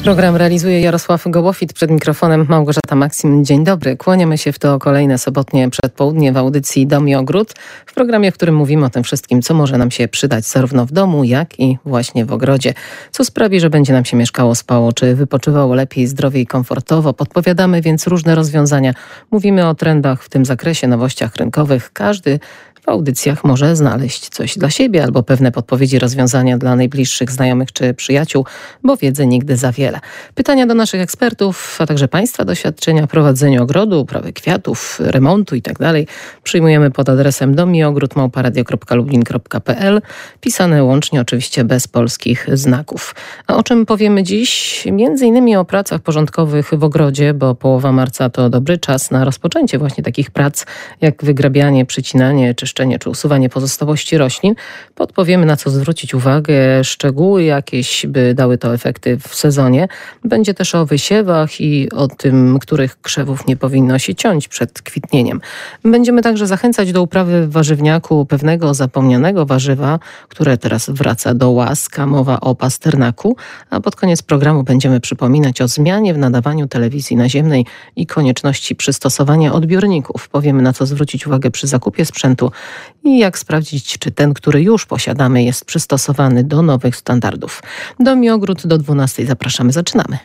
Program realizuje Jarosław Gołofit, przed mikrofonem Małgorzata Maksim. Dzień dobry. Kłaniamy się w to kolejne sobotnie przedpołudnie w audycji Dom i Ogród. W programie, w którym mówimy o tym wszystkim, co może nam się przydać zarówno w domu, jak i właśnie w ogrodzie. Co sprawi, że będzie nam się mieszkało, spało, czy wypoczywało lepiej, zdrowiej i komfortowo. Podpowiadamy więc różne rozwiązania. Mówimy o trendach w tym zakresie, nowościach rynkowych. Każdy w audycjach może znaleźć coś dla siebie albo pewne podpowiedzi, rozwiązania dla najbliższych znajomych czy przyjaciół, bo wiedzy nigdy za wiele. Pytania do naszych ekspertów, a także Państwa doświadczenia w prowadzeniu ogrodu, uprawy kwiatów, remontu itd. przyjmujemy pod adresem domiogród@radio.lublin.pl, pisane łącznie oczywiście bez polskich znaków. A o czym powiemy dziś? Między innymi o pracach porządkowych w ogrodzie, bo połowa marca to dobry czas na rozpoczęcie właśnie takich prac, jak wygrabianie, przycinanie, czyszczenie czy usuwanie pozostałości roślin. Podpowiemy, na co zwrócić uwagę, szczegóły jakieś, by dały to efekty w sezonie. Będzie też o wysiewach i o tym, których krzewów nie powinno się ciąć przed kwitnieniem. Będziemy także zachęcać do uprawy w warzywniaku pewnego zapomnianego warzywa, które teraz wraca do łask, a mowa o pasternaku. A pod koniec programu będziemy przypominać o zmianie w nadawaniu telewizji naziemnej i konieczności przystosowania odbiorników. Powiemy, na co zwrócić uwagę przy zakupie sprzętu i jak sprawdzić, czy ten, który już posiadamy, jest przystosowany do nowych standardów. Dom i Ogród do 12:00. Zapraszamy, zaczynamy.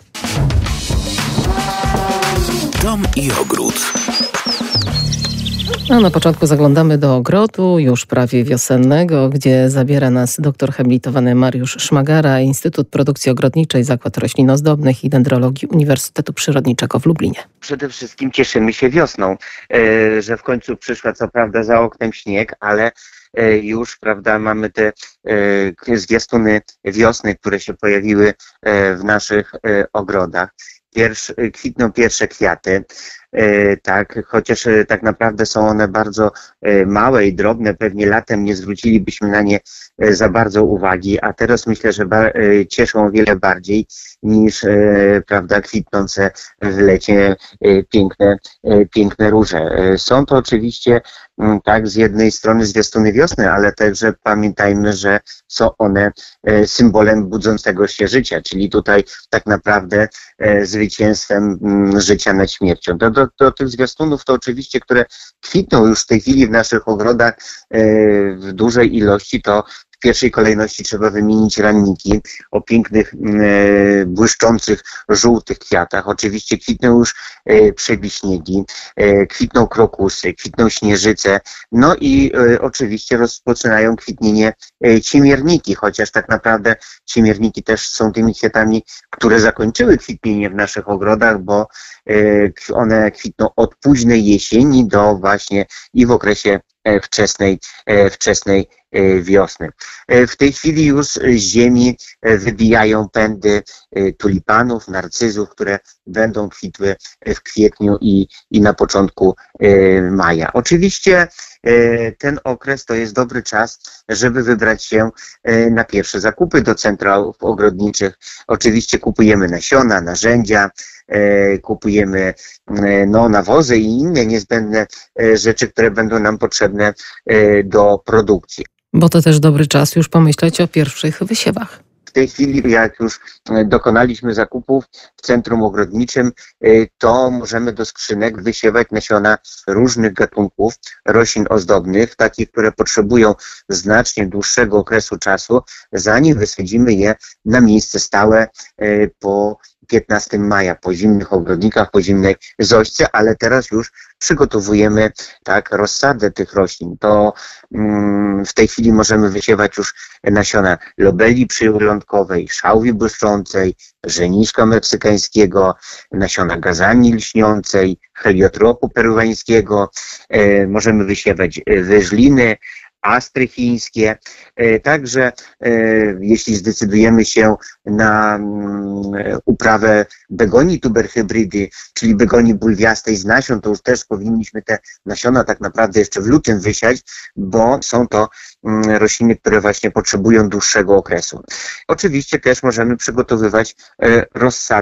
Dom i Ogród. A na początku zaglądamy do ogrodu, już prawie wiosennego, gdzie zabiera nas doktor habilitowany Mariusz Szmagara, Instytut Produkcji Ogrodniczej, Zakład Roślin Ozdobnych i Dendrologii Uniwersytetu Przyrodniczego w Lublinie. Przede wszystkim cieszymy się wiosną, że w końcu przyszła co prawda za oknem śnieg, ale już, prawda, mamy te zwiastuny wiosny, które się pojawiły w naszych ogrodach. Kwitną pierwsze kwiaty, tak, chociaż tak naprawdę są one bardzo małe i drobne, pewnie latem nie zwrócilibyśmy na nie za bardzo uwagi, a teraz myślę, że cieszą o wiele bardziej niż, prawda, kwitnące w lecie piękne róże. Są to oczywiście, tak, z jednej strony zwiastuny wiosny, ale także pamiętajmy, że są one symbolem budzącego się życia, czyli tutaj tak naprawdę zwycięstwem życia nad śmiercią. Do tych zwiastunów to oczywiście, które kwitną już w tej chwili w naszych ogrodach w dużej ilości, to w pierwszej kolejności trzeba wymienić ranniki o pięknych, błyszczących, żółtych kwiatach. Oczywiście kwitną już przewiśniegi, kwitną krokusy, kwitną śnieżyce, no i oczywiście rozpoczynają kwitnienie cimierniki, chociaż tak naprawdę cimierniki też są tymi kwiatami, które zakończyły kwitnienie w naszych ogrodach, bo one kwitną od późnej jesieni do właśnie i w okresie wczesnej wiosny. W tej chwili już z ziemi wybijają pędy tulipanów, narcyzów, które będą kwitły w kwietniu i na początku maja. Oczywiście ten okres to jest dobry czas, żeby wybrać się na pierwsze zakupy do centrów ogrodniczych. Oczywiście kupujemy nasiona, narzędzia, kupujemy nawozy i inne niezbędne rzeczy, które będą nam potrzebne do produkcji. Bo to też dobry czas już pomyśleć o pierwszych wysiewach. W tej chwili, jak już dokonaliśmy zakupów w centrum ogrodniczym, to możemy do skrzynek wysiewać nasiona różnych gatunków roślin ozdobnych, takich, które potrzebują znacznie dłuższego okresu czasu, zanim wysadzimy je na miejsce stałe po 15 maja, po zimnych ogrodnikach, po zimnej zośce, ale teraz już przygotowujemy, tak, rozsadę tych roślin. To w tej chwili możemy wysiewać już nasiona lobelii przylądkowej, szałwi błyszczącej, żeniszka meksykańskiego, nasiona gazanii lśniącej, heliotropu peruwańskiego, możemy wysiewać wyżliny, astry chińskie. Także jeśli zdecydujemy się na uprawę begonii tuberhybrydy, czyli begonii bulwiastej z nasion, to już też powinniśmy te nasiona tak naprawdę jeszcze w lutym wysiać, bo są to rośliny, które właśnie potrzebują dłuższego okresu. Oczywiście też możemy przygotowywać rozsadę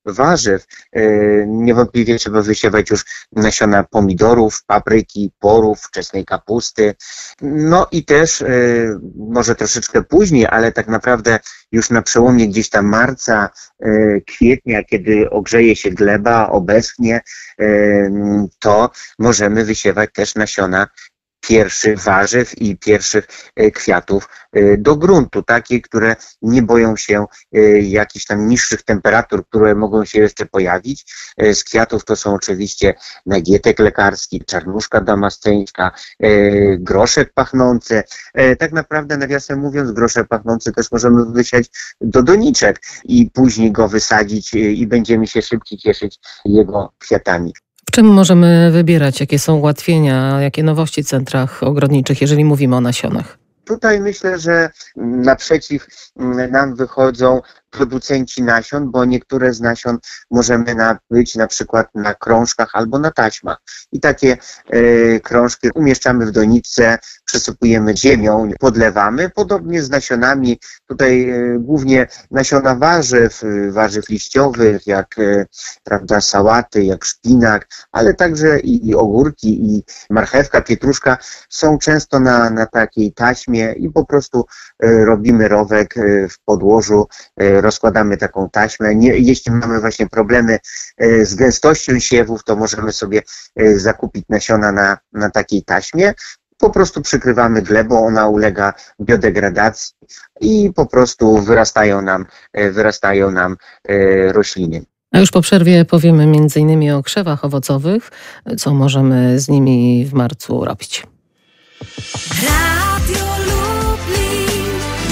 warzyw, niewątpliwie trzeba wysiewać już nasiona pomidorów, papryki, porów, wczesnej kapusty. No i też może troszeczkę później, ale tak naprawdę już na przełomie gdzieś tam marca, kwietnia, kiedy ogrzeje się gleba, obeschnie, to możemy wysiewać też nasiona pierwszych warzyw i pierwszych kwiatów do gruntu, takie, które nie boją się jakichś tam niższych temperatur, które mogą się jeszcze pojawić. Z kwiatów to są oczywiście nagietek lekarski, czarnuszka damasceńska, groszek pachnący. Tak naprawdę, nawiasem mówiąc, groszek pachnący też możemy wysiać do doniczek i później go wysadzić i będziemy się szybciej cieszyć jego kwiatami. W czym możemy wybierać? Jakie są ułatwienia, jakie nowości w centrach ogrodniczych, jeżeli mówimy o nasionach? Tutaj myślę, że naprzeciw nam wychodzą producenci nasion, bo niektóre z nasion możemy nabyć na przykład na krążkach albo na taśmach. I takie krążki umieszczamy w doniczce, przesypujemy ziemią, podlewamy. Podobnie z nasionami, tutaj głównie nasiona warzyw liściowych, jak prawda, sałaty, jak szpinak, ale także i ogórki, i marchewka, pietruszka są często na takiej taśmie i po prostu robimy rowek w podłożu, rozkładamy taką taśmę. Jeśli mamy właśnie problemy z gęstością siewów, to możemy sobie zakupić nasiona na takiej taśmie. Po prostu przykrywamy glebą, ona ulega biodegradacji i po prostu wyrastają nam rośliny. A już po przerwie powiemy m.in. o krzewach owocowych, co możemy z nimi w marcu robić. Radio Lublin.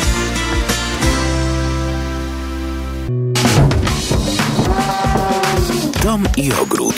Dom i ogród.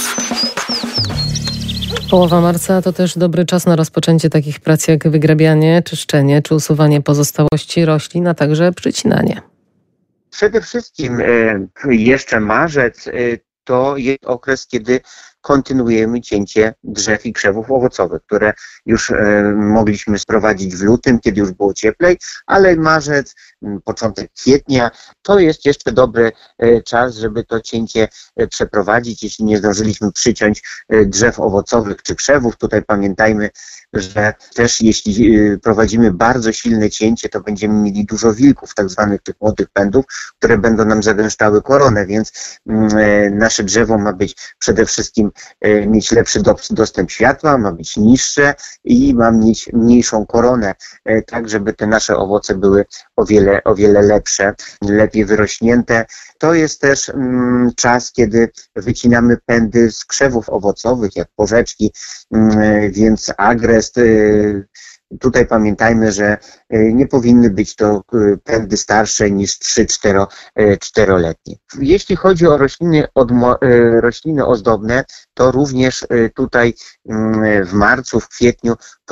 Połowa marca to też dobry czas na rozpoczęcie takich prac jak wygrabianie, czyszczenie czy usuwanie pozostałości roślin, a także przycinanie. Przede wszystkim jeszcze marzec to jest okres, kiedy kontynuujemy cięcie drzew i krzewów owocowych, które już mogliśmy sprowadzić w lutym, kiedy już było cieplej, ale marzec, początek kwietnia to jest jeszcze dobry czas, żeby to cięcie przeprowadzić, jeśli nie zdążyliśmy przyciąć drzew owocowych czy krzewów. Tutaj pamiętajmy, że też jeśli prowadzimy bardzo silne cięcie, to będziemy mieli dużo wilków, tak zwanych tych młodych pędów, które będą nam zagęszczały koronę, więc nasze drzewo ma być przede wszystkim mieć lepszy dostęp światła, ma być niższe i ma mieć mniejszą koronę, tak żeby te nasze owoce były o wiele lepsze, lepiej wyrośnięte. To jest też czas, kiedy wycinamy pędy z krzewów owocowych, jak porzeczki, więc agrest. Tutaj pamiętajmy, że nie powinny być to pędy starsze niż 3-4-letnie. Jeśli chodzi o rośliny ozdobne, to również tutaj w marcu, w kwietniu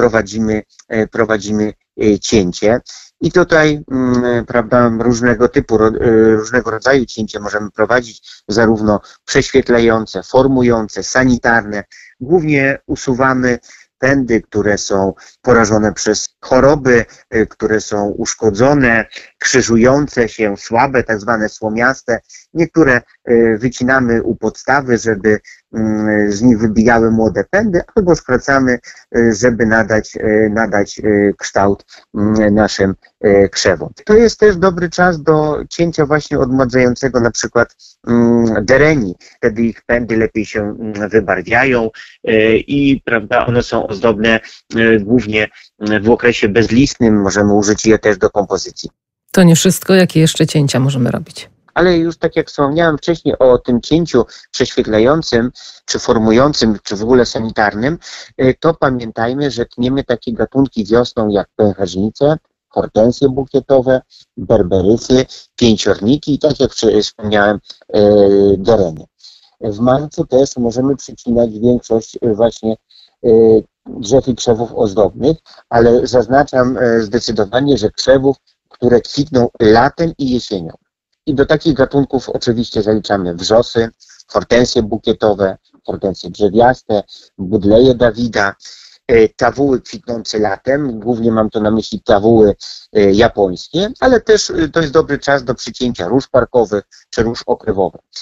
prowadzimy cięcie. I tutaj, prawda, różnego rodzaju cięcie możemy prowadzić, zarówno prześwietlające, formujące, sanitarne. Głównie usuwamy pędy, które są porażone przez choroby, które są uszkodzone, krzyżujące się, słabe, tak zwane słomiaste. Niektóre wycinamy u podstawy, żeby z nich wybijały młode pędy, albo skracamy, żeby nadać kształt naszym krzewom. To jest też dobry czas do cięcia właśnie odmładzającego na przykład dereni. Wtedy ich pędy lepiej się wybarwiają i prawda, one są ozdobne głównie w okresie bezlistnym. Możemy użyć je też do kompozycji. To nie wszystko. Jakie jeszcze cięcia możemy robić? Ale już tak jak wspomniałem wcześniej o tym cięciu prześwietlającym, czy formującym, czy w ogóle sanitarnym, to pamiętajmy, że tniemy takie gatunki wiosną jak pęcherzyce, hortensje bukietowe, berberysy, pięciorniki i tak jak wspomniałem, dereny. W marcu też możemy przycinać większość właśnie drzew i krzewów ozdobnych, ale zaznaczam zdecydowanie, że krzewów, które kwitną latem i jesienią. I do takich gatunków oczywiście zaliczamy wrzosy, hortensje bukietowe, hortensje drzewiaste, budleje Dawida, tawuły kwitnące latem, głównie mam to na myśli tawuły japońskie, ale też to jest dobry czas do przycięcia róż parkowych czy róż okrywowych.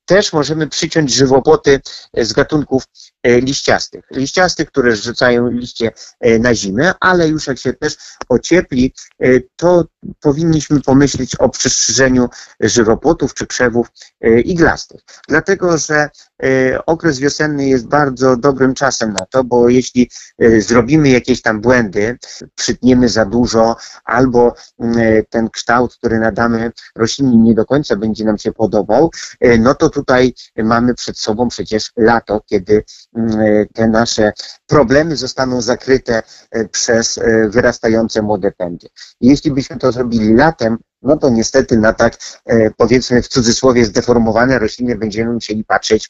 też możemy przyciąć żywopłoty z gatunków liściastych, które zrzucają liście na zimę, ale już jak się też ociepli, to powinniśmy pomyśleć o przystrzyżeniu żywopłotów czy krzewów iglastych. Dlatego, że okres wiosenny jest bardzo dobrym czasem na to, bo jeśli zrobimy jakieś tam błędy, przytniemy za dużo, albo ten kształt, który nadamy roślinie, nie do końca będzie nam się podobał, no to tutaj mamy przed sobą przecież lato, kiedy te nasze problemy zostaną zakryte przez wyrastające młode pędy. Jeśli byśmy to zrobili latem, no to niestety na tak, powiedzmy w cudzysłowie, zdeformowane rośliny będziemy musieli patrzeć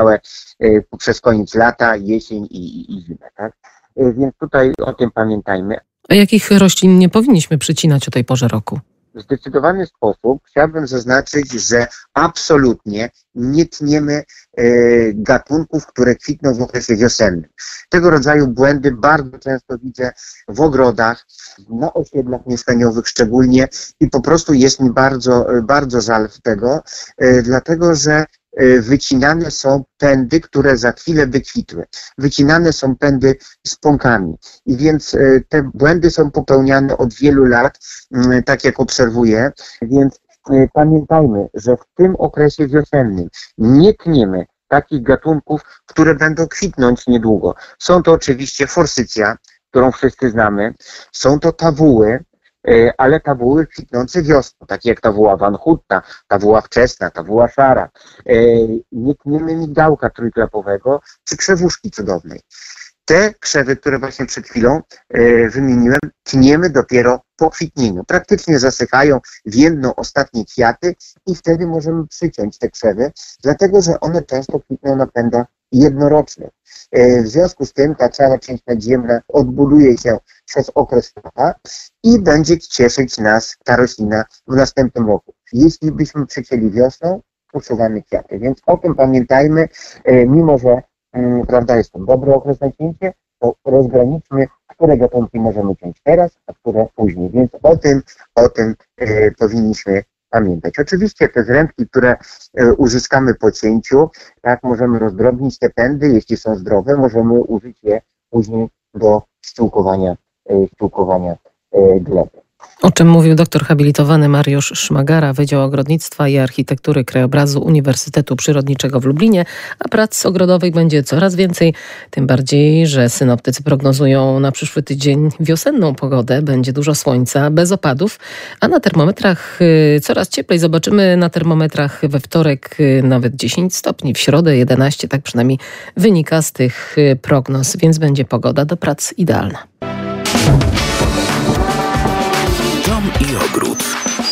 przez koniec lata, jesień i zimę, tak? Więc tutaj o tym pamiętajmy. A jakich roślin nie powinniśmy przycinać o tej porze roku? W zdecydowany sposób chciałbym zaznaczyć, że absolutnie nie tniemy gatunków, które kwitną w okresie wiosennym. Tego rodzaju błędy bardzo często widzę w ogrodach, na osiedlach mieszkaniowych szczególnie i po prostu jest mi bardzo, bardzo żal tego, dlatego że wycinane są pędy, które za chwilę by kwitły. Wycinane są pędy z pąkami. I więc te błędy są popełniane od wielu lat, tak jak obserwuję. Więc pamiętajmy, że w tym okresie wiosennym nie tniemy takich gatunków, które będą kwitnąć niedługo. Są to oczywiście forsycja, którą wszyscy znamy. Są to tawuły, ale tawuły kwitnące wiosną, takie jak tawuła wanhutta, tawuła wczesna, tawuła szara. Nie tniemy migdałka trójklapowego czy krzewuszki cudownej. Te krzewy, które właśnie przed chwilą wymieniłem, tniemy dopiero po kwitnieniu. Praktycznie zasychają, więdną ostatnie kwiaty i wtedy możemy przyciąć te krzewy, dlatego że one często kwitną na pędach jednorocznych. W związku z tym ta cała część nadziemna odbuduje się przez okres lata i będzie cieszyć nas ta roślina w następnym roku. Jeśli byśmy przycięli wiosną, usuwamy kwiaty. Więc o tym pamiętajmy, mimo że prawda, jest to dobry okres na cięcie, to rozgraniczmy, które gatunki możemy ciąć teraz, a które później. Więc o tym powinniśmy pamiętać. Oczywiście te zrębki, które uzyskamy po cięciu, tak, możemy rozdrobnić te pędy, jeśli są zdrowe, możemy użyć je później do ściółkowania gleby. O czym mówił doktor habilitowany Mariusz Szmagara, Wydział Ogrodnictwa i Architektury Krajobrazu Uniwersytetu Przyrodniczego w Lublinie, a prac ogrodowych będzie coraz więcej, tym bardziej, że synoptycy prognozują na przyszły tydzień wiosenną pogodę, będzie dużo słońca, bez opadów, a na termometrach coraz cieplej. Zobaczymy na termometrach we wtorek nawet 10 stopni, w środę 11, tak przynajmniej wynika z tych prognoz, więc będzie pogoda do prac idealna. Dom i ogród.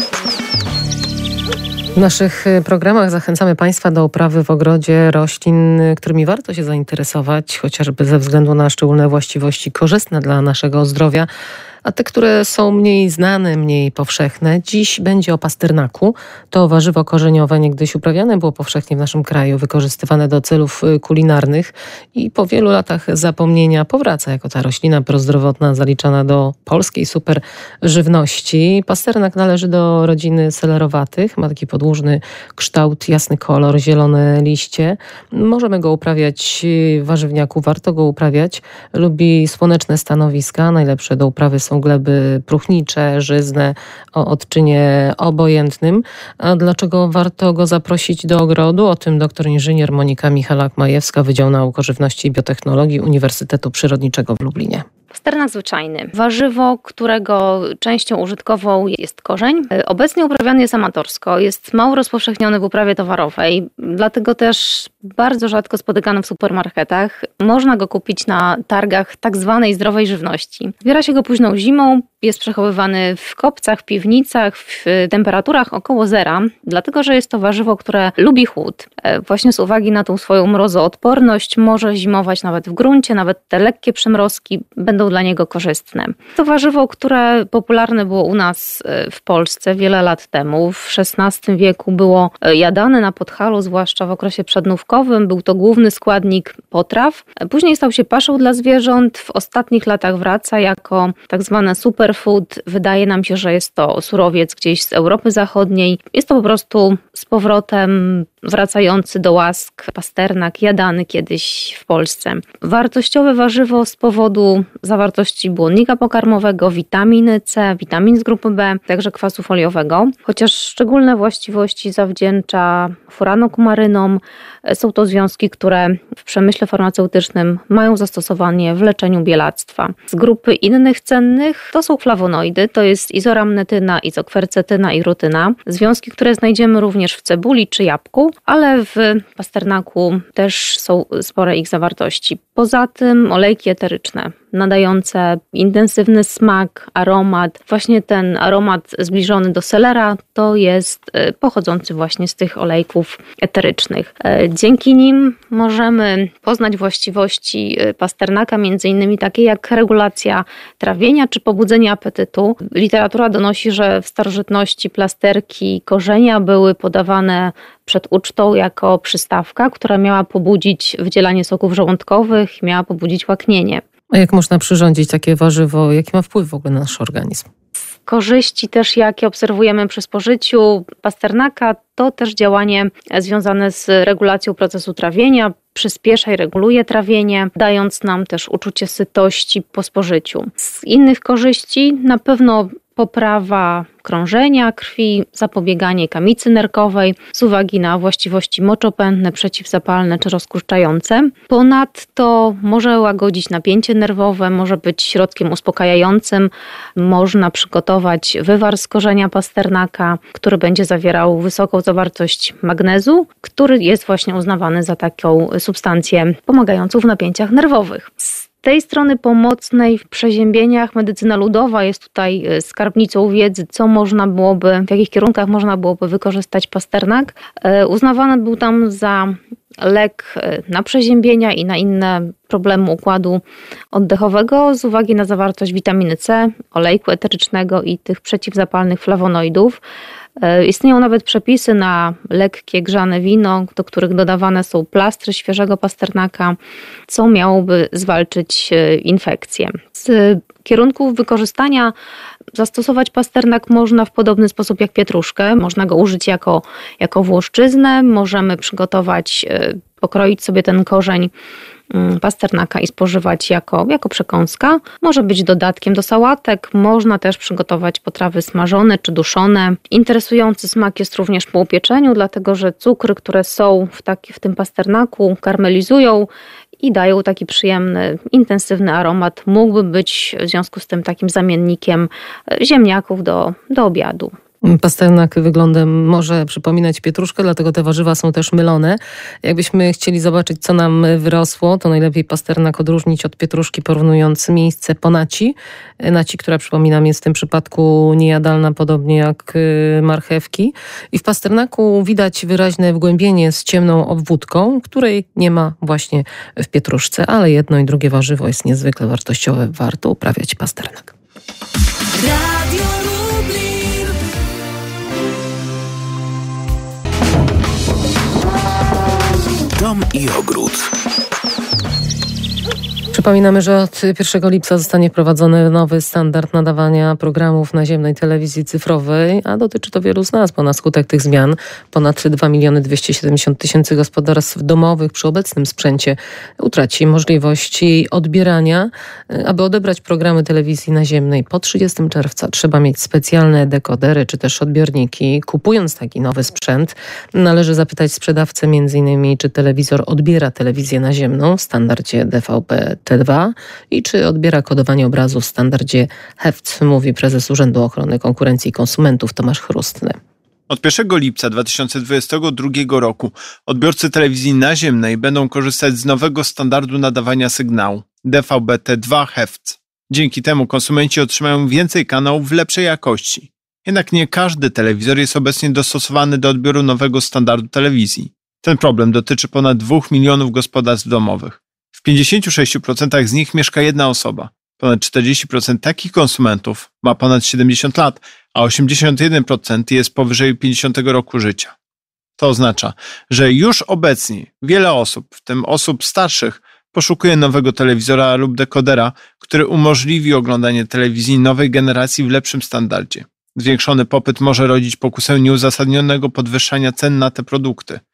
W naszych programach zachęcamy Państwa do uprawy w ogrodzie roślin, którymi warto się zainteresować, chociażby ze względu na szczególne właściwości korzystne dla naszego zdrowia, a te, które są mniej znane, mniej powszechne. Dziś będzie o pasternaku. To warzywo korzeniowe niegdyś uprawiane było powszechnie w naszym kraju, wykorzystywane do celów kulinarnych i po wielu latach zapomnienia powraca jako ta roślina prozdrowotna zaliczana do polskiej super żywności. Pasternak należy do rodziny selerowatych, ma taki podłużny kształt, jasny kolor, zielone liście. Możemy go uprawiać w warzywniaku, warto go uprawiać. Lubi słoneczne stanowiska, najlepsze do uprawy są gleby próchnicze, żyzne, o odczynie obojętnym. A dlaczego warto go zaprosić do ogrodu? O tym doktor inżynier Monika Michalak-Majewska, Wydział Nauk o Żywności i Biotechnologii Uniwersytetu Przyrodniczego w Lublinie. Pasternak zwyczajny. Warzywo, którego częścią użytkową jest korzeń. Obecnie uprawiany jest amatorsko. Jest mało rozpowszechniony w uprawie towarowej, dlatego też bardzo rzadko spotykany w supermarketach. Można go kupić na targach tak zwanej zdrowej żywności. Zbiera się go późną zimą, jest przechowywany w kopcach, w piwnicach, w temperaturach około zera, dlatego że jest to warzywo, które lubi chłód. Właśnie z uwagi na tą swoją mrozoodporność może zimować nawet w gruncie, nawet te lekkie przymrozki będą dla niego korzystne. To warzywo, które popularne było u nas w Polsce wiele lat temu. W XVI wieku było jadane na Podhalu, zwłaszcza w okresie przednówkowym. Był to główny składnik potraw. Później stał się paszą dla zwierząt. W ostatnich latach wraca jako tak zwane superfood. Wydaje nam się, że jest to surowiec gdzieś z Europy Zachodniej. Jest to po prostu z powrotem wracający do łask pasternak, jadany kiedyś w Polsce. Wartościowe warzywo z powodu zawartości błonnika pokarmowego, witaminy C, witamin z grupy B, także kwasu foliowego. Chociaż szczególne właściwości zawdzięcza furanokumarynom. Są to związki, które w przemyśle farmaceutycznym mają zastosowanie w leczeniu bielactwa. Z grupy innych cennych to są flawonoidy, to jest izoramnetyna, izokwercetyna i rutyna. Związki, które znajdziemy również w cebuli czy jabłku, ale w pasternaku też są spore ich zawartości. Poza tym olejki eteryczne, nadające intensywny smak, aromat. Właśnie ten aromat zbliżony do selera to jest pochodzący właśnie z tych olejków eterycznych. Dzięki nim możemy poznać właściwości pasternaka, między innymi takie jak regulacja trawienia czy pobudzenie apetytu. Literatura donosi, że w starożytności plasterki korzenia były podawane przed ucztą jako przystawka, która miała pobudzić wydzielanie soków żołądkowych, miała pobudzić łaknienie. A jak można przyrządzić takie warzywo? Jaki ma wpływ w ogóle na nasz organizm? Korzyści też, jakie obserwujemy przy spożyciu pasternaka, to też działanie związane z regulacją procesu trawienia, przyspiesza i reguluje trawienie, dając nam też uczucie sytości po spożyciu. Z innych korzyści na pewno poprawa krążenia krwi, zapobieganie kamicy nerkowej z uwagi na właściwości moczopędne, przeciwzapalne czy rozkurczające. Ponadto może łagodzić napięcie nerwowe, może być środkiem uspokajającym. Można przygotować wywar z korzenia pasternaka, który będzie zawierał wysoką zawartość magnezu, który jest właśnie uznawany za taką substancję pomagającą w napięciach nerwowych. Z tej strony pomocnej w przeziębieniach medycyna ludowa jest tutaj skarbnicą wiedzy, co można byłoby, w jakich kierunkach można byłoby wykorzystać pasternak. Uznawany był tam za lek na przeziębienia i na inne problemy układu oddechowego z uwagi na zawartość witaminy C, olejku eterycznego i tych przeciwzapalnych flawonoidów. Istnieją nawet przepisy na lekkie grzane wino, do których dodawane są plastry świeżego pasternaka, co miałoby zwalczyć infekcje. Z kierunków wykorzystania zastosować pasternak można w podobny sposób jak pietruszkę. Można go użyć jako włoszczyznę, możemy przygotować, pokroić sobie ten korzeń pasternaka i spożywać jako przekąska. Może być dodatkiem do sałatek, można też przygotować potrawy smażone czy duszone. Interesujący smak jest również po upieczeniu, dlatego że cukry, które są w tym pasternaku, karmelizują i dają taki przyjemny, intensywny aromat. Mógłby być w związku z tym takim zamiennikiem ziemniaków do obiadu. Pasternak wyglądem może przypominać pietruszkę, dlatego te warzywa są też mylone. Jakbyśmy chcieli zobaczyć, co nam wyrosło, to najlepiej pasternak odróżnić od pietruszki, porównując miejsce po naci. Naci, która, przypominam, jest w tym przypadku niejadalna, podobnie jak marchewki. I w pasternaku widać wyraźne wgłębienie z ciemną obwódką, której nie ma właśnie w pietruszce, ale jedno i drugie warzywo jest niezwykle wartościowe. Warto uprawiać pasternak. Dom i ogród. Przypominamy, że od 1 lipca zostanie wprowadzony nowy standard nadawania programów naziemnej telewizji cyfrowej, a dotyczy to wielu z nas, bo na skutek tych zmian ponad 2 270 000 gospodarstw domowych przy obecnym sprzęcie utraci możliwości odbierania. Aby odebrać programy telewizji naziemnej po 30 czerwca trzeba mieć specjalne dekodery czy też odbiorniki. Kupując taki nowy sprzęt należy zapytać sprzedawcę m.in. czy telewizor odbiera telewizję naziemną w standardzie DVB-T2 i czy odbiera kodowanie obrazu w standardzie HEVC, mówi prezes Urzędu Ochrony Konkurencji i Konsumentów Tomasz Chrustny. Od 1 lipca 2022 roku odbiorcy telewizji naziemnej będą korzystać z nowego standardu nadawania sygnału DVB-T2 HEVC. Dzięki temu konsumenci otrzymają więcej kanałów w lepszej jakości. Jednak nie każdy telewizor jest obecnie dostosowany do odbioru nowego standardu telewizji. Ten problem dotyczy ponad 2 milionów gospodarstw domowych. W 56% z nich mieszka jedna osoba. Ponad 40% takich konsumentów ma ponad 70 lat, a 81% jest powyżej 50 roku życia. To oznacza, że już obecnie wiele osób, w tym osób starszych, poszukuje nowego telewizora lub dekodera, który umożliwi oglądanie telewizji nowej generacji w lepszym standardzie. Zwiększony popyt może rodzić pokusę nieuzasadnionego podwyższania cen na te produkty.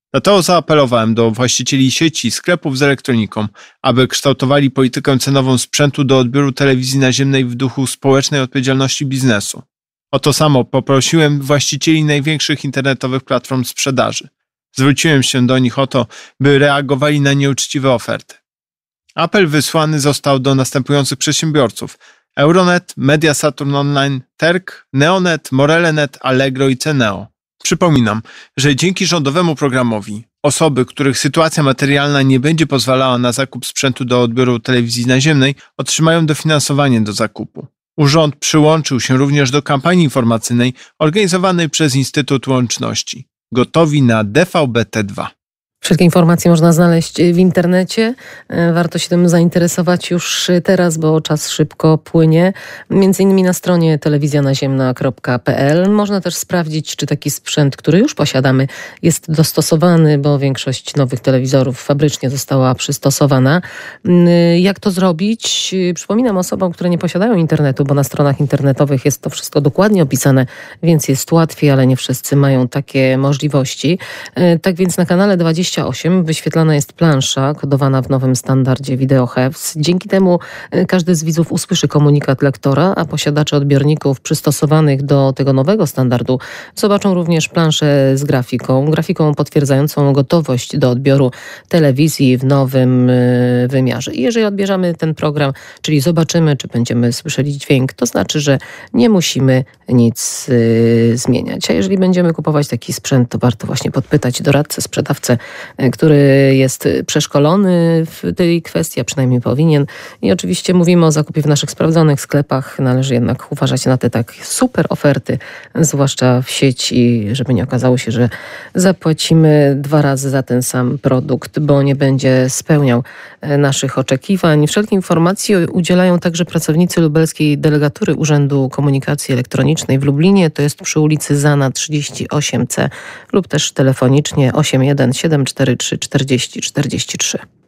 Dlatego zaapelowałem do właścicieli sieci sklepów z elektroniką, aby kształtowali politykę cenową sprzętu do odbioru telewizji naziemnej w duchu społecznej odpowiedzialności biznesu. O to samo poprosiłem właścicieli największych internetowych platform sprzedaży. Zwróciłem się do nich o to, by reagowali na nieuczciwe oferty. Apel wysłany został do następujących przedsiębiorców: Euronet, Media Saturn Online, Terk, Neonet, Morelenet, Allegro i Ceneo. Przypominam, że dzięki rządowemu programowi osoby, których sytuacja materialna nie będzie pozwalała na zakup sprzętu do odbioru telewizji naziemnej, otrzymają dofinansowanie do zakupu. Urząd przyłączył się również do kampanii informacyjnej organizowanej przez Instytut Łączności. Gotowi na DVB-T2. Wszelkie informacje można znaleźć w internecie. Warto się tym zainteresować już teraz, bo czas szybko płynie. Między innymi na stronie telewizjanaziemna.pl. Można też sprawdzić, czy taki sprzęt, który już posiadamy, jest dostosowany, bo większość nowych telewizorów fabrycznie została przystosowana. Jak to zrobić? Przypominam osobom, które nie posiadają internetu, bo na stronach internetowych jest to wszystko dokładnie opisane, więc jest łatwiej, ale nie wszyscy mają takie możliwości. Tak więc na kanale 28 wyświetlana jest plansza kodowana w nowym standardzie Video HEVC. Dzięki temu każdy z widzów usłyszy komunikat lektora, a posiadacze odbiorników przystosowanych do tego nowego standardu zobaczą również planszę z grafiką potwierdzającą gotowość do odbioru telewizji w nowym wymiarze. I jeżeli odbierzemy ten program, czyli zobaczymy, czy będziemy słyszeli dźwięk, to znaczy, że nie musimy nic zmieniać. A jeżeli będziemy kupować taki sprzęt, to warto właśnie podpytać doradcę, sprzedawcę, który jest przeszkolony w tej kwestii, a przynajmniej powinien. I oczywiście mówimy o zakupie w naszych sprawdzonych sklepach. Należy jednak uważać na te tak super oferty, zwłaszcza w sieci, żeby nie okazało się, że zapłacimy 2 razy za ten sam produkt, bo nie będzie spełniał naszych oczekiwań. Wszelkie informacje udzielają także pracownicy lubelskiej delegatury Urzędu Komunikacji Elektronicznej w Lublinie. To jest przy ulicy Zana 38C lub też telefonicznie 81 743 40 43.